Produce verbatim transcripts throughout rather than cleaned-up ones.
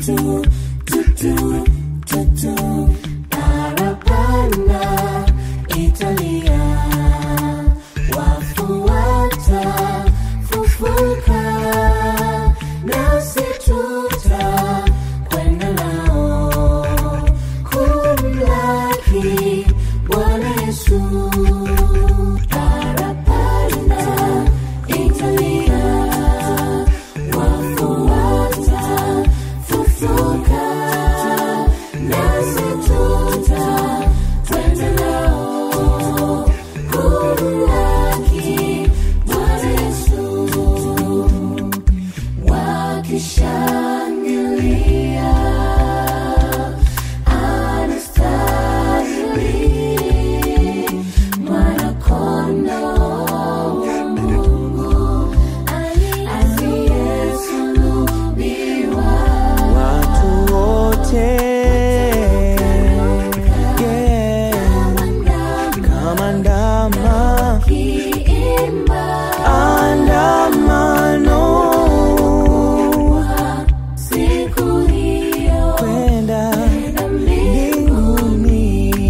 tutu, tutu, tutu. Parapanda Italia, wafu watafufuka, nasi tutakwenda nao kumlaki Bwana Yesu. Parapanda Italia, wafu watafufuka, nasi tutakwenda nao kumlaki Bwana Yesu. Wakishangilia, anastahili Mwana-Kondoo wa Mungu aliyesulubiwa. Watu wote, yeah, kama ndama Kiimba andamano siku hiyo kwenda na mbinguni.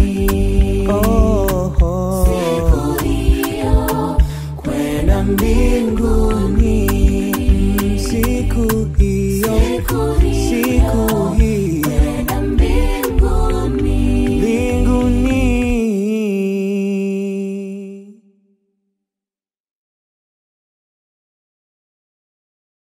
oh, oh. Siku hiyo Kwenda mbinguni siku hiyo, siku hiyo siku hiyo.